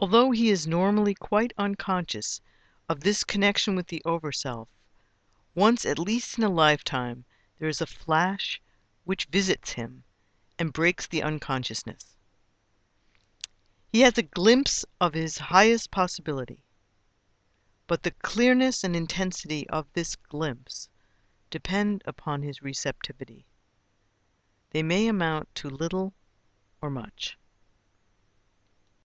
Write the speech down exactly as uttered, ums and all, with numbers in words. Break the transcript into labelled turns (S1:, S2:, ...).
S1: Although he is normally quite unconscious of this connection with the Overself, once at least in a lifetime there is a flash which visits him and breaks the unconsciousness. He has a glimpse of his highest possibility, but the clearness and intensity of this glimpse depend upon his receptivity. They may amount to little or much.